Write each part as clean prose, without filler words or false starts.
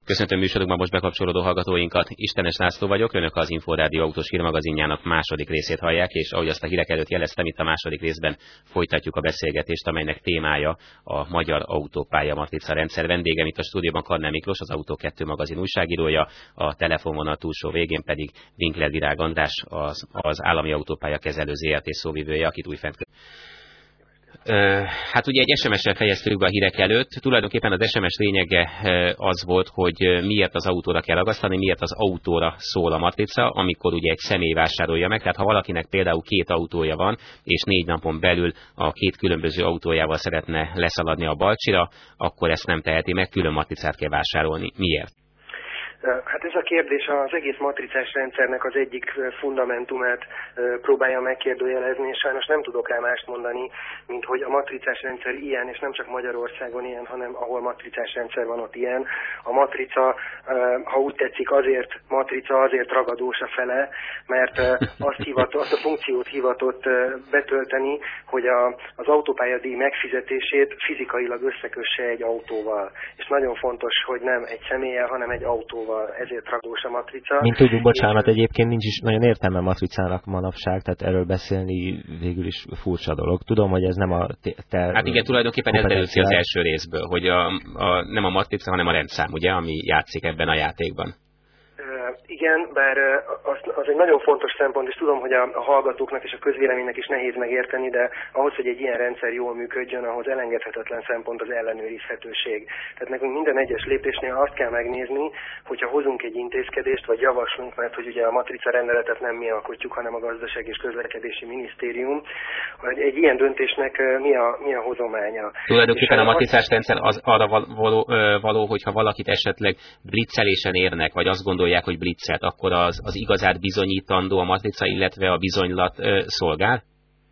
Köszöntöm műsorunkban most bekapcsolódó hallgatóinkat. Istenes László vagyok, önök az Inforádió autós hírmagazinjának második részét hallják, és ahogy azt a hírek előtt jeleztem, itt a második részben folytatjuk a beszélgetést, amelynek témája a magyar autópálya matrica rendszer. Vendégem itt a stúdióban Karnál Miklós, az Autó 2 magazin újságírója, a telefonvonal túlsó végén pedig Winkler Virág András, az Állami Autópálya Kezelő ZRT szóvivője, akit újfent. Hát ugye egy SMS-sel fejeztük be a hírek előtt. Tulajdonképpen az SMS lényege az volt, hogy miért az autóra kell ragasztani, miért az autóra szól a matrica, amikor ugye egy személy vásárolja meg. Tehát ha valakinek például 2 autója van, és 4 napon belül a 2 különböző autójával szeretne leszaladni a Balcsira, akkor ezt nem teheti meg, külön matricát kell vásárolni. Miért? Hát ez a kérdés az egész matricás rendszernek az egyik fundamentumát próbálja megkérdőjelezni, és sajnos nem tudok rá mást mondani, mint hogy a matricás rendszer ilyen, és nem csak Magyarországon ilyen, hanem ahol matricás rendszer van, ott ilyen. A matrica, ha úgy tetszik, azért matrica, azért ragadós a fele, mert azt a funkciót hivatott betölteni, hogy az autópályadíj megfizetését fizikailag összekösse egy autóval. És nagyon fontos, hogy nem egy személlyel, hanem egy autóval. Ezért ragós a matrica. Mint tudjuk, bocsánat, egyébként nincs is nagyon értelme matricának manapság, tehát erről beszélni végül is furcsa dolog. Tudom, hogy ez nem a Hát igen, tulajdonképpen ez derül ki az első részből, hogy nem a matrica, hanem a rendszám, ugye, ami játszik ebben a játékban. Igen, bár az egy nagyon fontos szempont, és tudom, hogy a hallgatóknak és a közvéleménynek is nehéz megérteni, de ahhoz, hogy egy ilyen rendszer jól működjön, ahhoz elengedhetetlen szempont az ellenőrizhetőség. Tehát nekünk minden egyes lépésnél azt kell megnézni, hogyha hozunk egy intézkedést, vagy javaslunk, mert hogy ugye a matrica rendeletet nem mi alkotjuk, hanem a Gazdaság és Közlekedési Minisztérium, hogy egy ilyen döntésnek mi a hozománya. Tulajdonképpen a matricás rendszer az arra való, hogyha valakit esetleg blitzelésen érnek, vagy azt gondolják, hogy blitzelt, akkor az igazát bizonyítandó a matrica, illetve a bizonylat szolgál?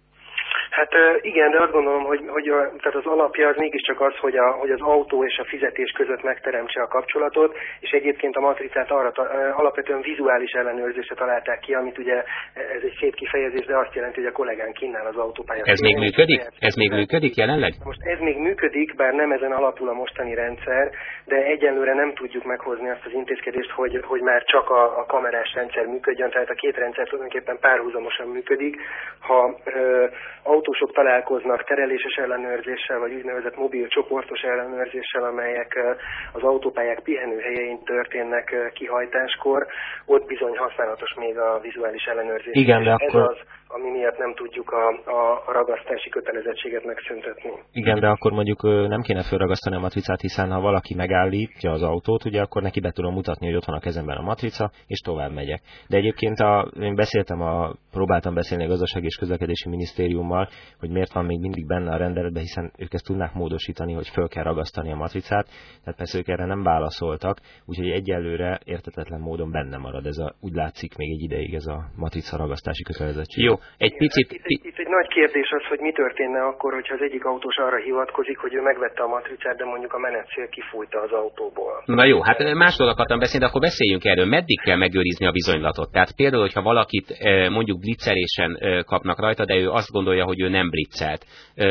Hát igen, de azt gondolom, hogy tehát az alapja az mégiscsak az, hogy az autó és a fizetés között megteremtse a kapcsolatot, és egyébként a matricát alapvetően vizuális ellenőrzésre találták ki, amit ugye ez egy szép kifejezés, de azt jelenti, hogy a kollégán kínál az autópálya. Ez még működik? Ez még működik jelenleg? Most ez még működik, bár nem ezen alapul a mostani rendszer, de egyelőre nem tudjuk meghozni azt az intézkedést, hogy már csak a kamerás rendszer működjön, tehát a két rendszer tulajdonképpen párhuzamosan működik. Ha autósok találkoznak tereléses ellenőrzéssel, vagy úgynevezett mobil csoportos ellenőrzéssel, amelyek az autópályák pihenőhelyein történnek kihajtáskor, ott bizony használatos még a vizuális ellenőrzés. Igen, de akkor... Ez az, ami miatt nem tudjuk a ragasztási kötelezettséget megszüntetni. Igen, de akkor mondjuk nem kéne felragasztani a matricát, hiszen ha valaki megállítja az autót, ugye akkor neki be tudom mutatni, hogy ott van a kezemben a matrica, és tovább megyek. De egyébként én próbáltam beszélni a Gazdasági és Közlekedési Minisztériummal, hogy miért van még mindig benne a rendeletben, hiszen ők ezt tudnák módosítani, hogy föl kell ragasztani a matricát, tehát persze ők erre nem válaszoltak, úgyhogy egyelőre értetetlen módon benne marad. Úgy látszik még egy ideig ez a matrica ragasztási kötelezettség. Jó, egy picit... Itt egy nagy kérdés az, hogy mi történne akkor, hogyha az egyik autós arra hivatkozik, hogy ő megvette a matricát, de mondjuk a menetcél kifújta az autóból. Na jó, hát másról akartam beszélni, de akkor beszéljünk erről. Meddig kell megőrizni a bizonylatot? Tehát például, hogyha valakit mondjuk blitzelésen kapnak rajta, de ő azt gondolja, hogy ő nem blitzelt.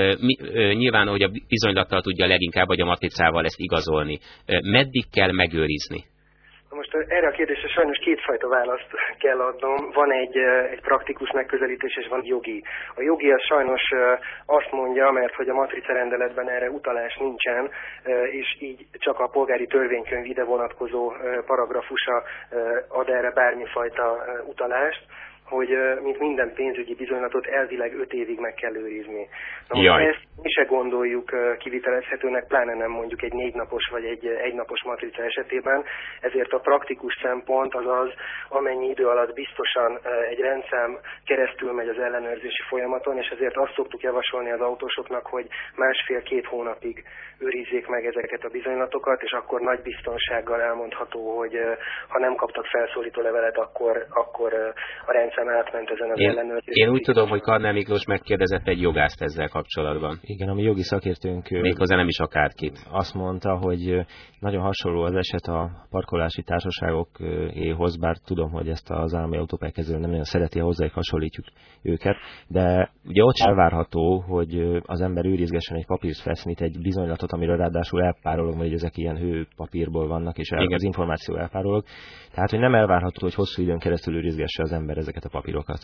Nyilván, hogy a bizonylattal tudja leginkább, vagy a matricával ezt igazolni. Meddig kell megőrizni? Most erre a kérdésre sajnos kétfajta választ kell adnom. Van egy praktikus megközelítés, és van jogi. A jogi az sajnos azt mondja, mert hogy a matrica rendeletben erre utalás nincsen, és így csak a polgári törvénykönyv ide vonatkozó paragrafusa ad erre bármifajta utalást, hogy mint minden pénzügyi bizonylatot elvileg 5 évig meg kell őrizni. Na, ezt mi se gondoljuk kivitelezhetőnek, pláne nem mondjuk egy 4 napos vagy egy 1 napos matrica esetében, ezért a praktikus szempont az, amennyi idő alatt biztosan egy rendszám keresztül megy az ellenőrzési folyamaton, és ezért azt szoktuk javasolni az autósoknak, hogy 1,5-2 hónapig őrizzék meg ezeket a bizonylatokat, és akkor nagy biztonsággal elmondható, hogy ha nem kaptak felszólító levelet, akkor a rendszer szem átment ezen az ellenőrzésen. Én úgy tudom, hogy Karnál Miklós megkérdezett egy jogászt ezzel kapcsolatban. Igen, a mi jogi szakértőnk méghozzá nem is akárkit. Azt mondta, hogy nagyon hasonló az eset a parkolási társaságokhoz, bár tudom, hogy ezt az állami autópályázó nem nagyon szereti, hozzájuk hasonlítjuk őket, de ugye ott sem elvárható, hogy az ember őrizgessen egy papírfesznyit, egy bizonylatot, amiről ráadásul elpárolog, vagy ezek ilyen hőpapírból vannak, és az információ elpárolog. Tehát, hogy nem elvárható, hogy hosszú időn keresztül őrizgesse az ember ezeket a papírokat.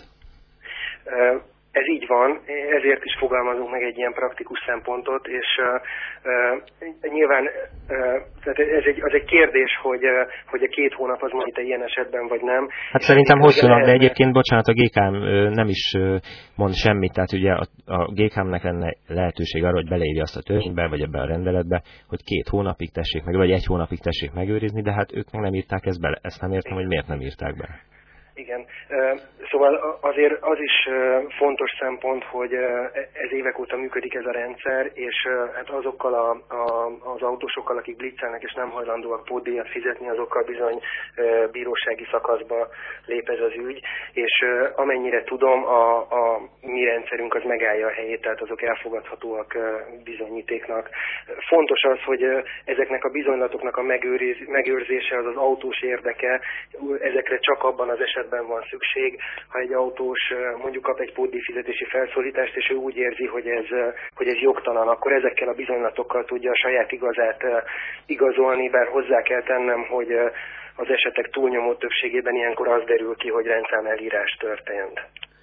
Ez így van, ezért is fogalmazunk meg egy ilyen praktikus szempontot, és nyilván tehát az egy kérdés, hogy a 2 hónap az mondjuk ilyen esetben, vagy nem. Hát szerintem hosszúnak, de egyébként, bocsánat, a GKM nem is mond semmit, tehát ugye a GKM-nek lenne lehetőség arra, hogy beleírja azt a törvénybe, vagy ebbe a rendeletbe, hogy 2 hónapig tessék meg, vagy 1 hónapig tessék megőrizni, de hát ők meg nem írták ezt bele. Ezt nem értem, hogy miért nem írták be. Igen. Szóval azért az is fontos szempont, hogy ez évek óta működik ez a rendszer, és hát azokkal az autósokkal, akik blitzelnek és nem hajlandóak pótdíjat fizetni, azokkal bizony bírósági szakaszba lép ez az ügy, és amennyire tudom, a mi rendszerünk az megállja a helyét, tehát azok elfogadhatóak bizonyítéknak. Fontos az, hogy ezeknek a bizonylatoknak a megőrzése az autós érdeke, ezekre csak abban az esetben van szükség, ha egy autós mondjuk kap egy pótdíjfizetési felszólítást, és ő úgy érzi, hogy ez jogtalan, akkor ezekkel a bizonylatokkal tudja a saját igazát igazolni, bár hozzá kell tennem, hogy az esetek túlnyomó többségében ilyenkor az derül ki, hogy rendszámelírás történt.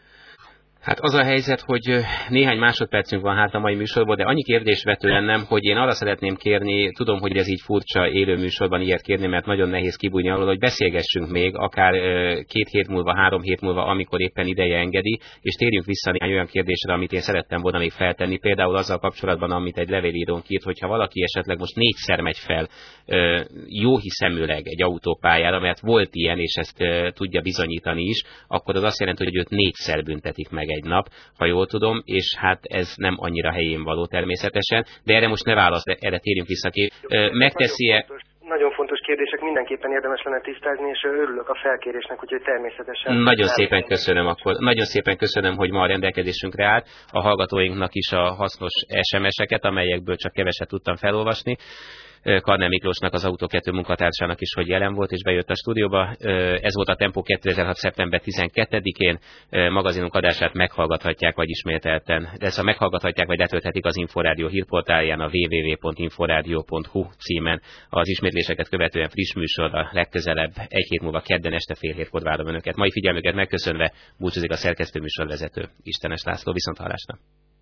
Hát az a helyzet, hogy néhány másodpercünk van hát a mai műsorban, de annyi kérdés vető lennem, hogy én arra szeretném kérni, tudom, hogy ez így furcsa élő műsorban ilyet kérni, mert nagyon nehéz kibújni arról, hogy beszélgessünk még, akár 2 hét múlva, 3 hét múlva, amikor éppen ideje engedi, és térjünk vissza néhány olyan kérdésre, amit én szerettem volna még feltenni, például azzal kapcsolatban, amit egy levélírónk írt, hogyha valaki esetleg most 4-szer megy fel jóhiszeműleg egy autópályára, mert volt ilyen, és ezt tudja bizonyítani is, akkor az azt jelenti, hogy őt 4-szer büntetik meg egy nap, ha jól tudom, és hát ez nem annyira helyén való természetesen, de erre most ne válasz, erre térjünk vissza ki. Megteszi-e... Nagyon fontos kérdések, mindenképpen érdemes lenne tisztázni, és örülök a felkérésnek, úgyhogy természetesen... Nagyon szépen köszönöm akkor. Nagyon szépen köszönöm, hogy ma a rendelkezésünkre állt. A hallgatóinknak is a hasznos SMS-eket, amelyekből csak keveset tudtam felolvasni. Karnál Miklósnak, az Autó 2 munkatársának is, hogy jelen volt és bejött a stúdióba. Ez volt a Tempó 2006. szeptember 12-én. Magazinunk adását meghallgathatják, vagy ismételten. De ezt meghallgathatják, vagy letölthetik az Inforádió hírportálján, a www.inforadio.hu címen. Az ismétléseket követően friss műsorra legközelebb 1 hét múlva kedden este 6:30 várom önöket. Mai figyelmüket megköszönve búcsúzik a szerkesztő műsorvezető Istenes László. Viszonthallásra.